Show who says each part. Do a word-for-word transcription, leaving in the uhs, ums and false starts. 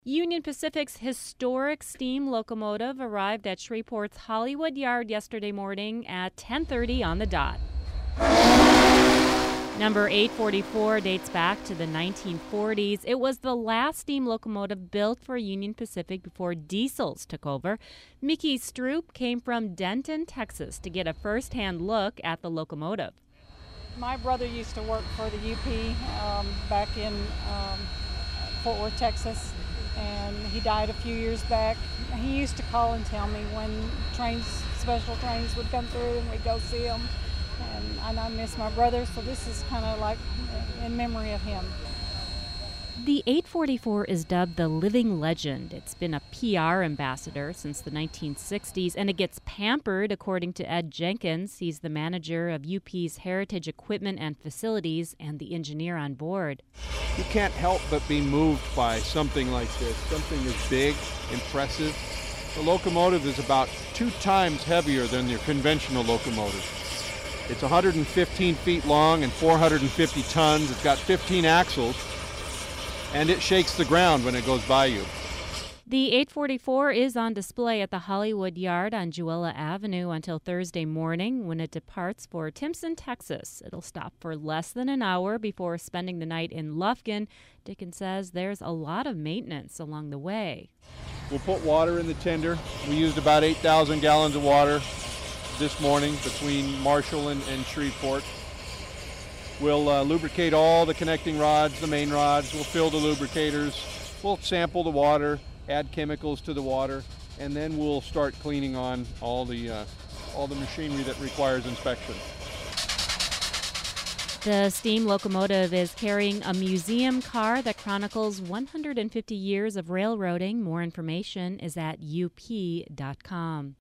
Speaker 1: Union Pacific's historic steam locomotive arrived at Shreveport's Hollywood Yard yesterday morning at ten thirty on the dot. Number eight forty-four dates back to the nineteen forties. It was the last steam locomotive built for Union Pacific before diesels took over. Mickey Stroop came from Denton, Texas to get a first-hand look at the locomotive.
Speaker 2: My brother used to work for the U P um, back in um, Fort Worth, Texas, and he died a few years back. He used to call and tell me when trains, special trains would come through and we'd go see him. And, and I miss my brother, so this is kind of like in memory of him.
Speaker 1: The eight forty-four is dubbed the living legend. It's been a P R ambassador since the nineteen sixties, and it gets pampered, according to Ed Jenkins. He's the manager of U P's Heritage Equipment and Facilities and the engineer on board.
Speaker 3: You can't help but be moved by something like this, something as big, impressive. The locomotive is about two times heavier than your conventional locomotive. It's one hundred fifteen feet long and four hundred fifty tons. It's got fifteen axles, and it shakes the ground when it goes by you.
Speaker 1: The eight forty-four is on display at the Hollywood Yard on Jewella Avenue until Thursday morning when it departs for Timpson, Texas. It'll stop for less than an hour before spending the night in Lufkin. Dickens says there's a lot of maintenance along the way.
Speaker 3: We'll put water in the tender. We used about eight thousand gallons of water this morning between Marshall and, and Shreveport. We'll uh, lubricate all the connecting rods, the main rods. We'll fill the lubricators. We'll sample the water, add chemicals to the water, and then we'll start cleaning on all the uh, all the machinery that requires inspection.
Speaker 1: The steam locomotive is carrying a museum car that chronicles one hundred fifty years of railroading. More information is at U P dot com.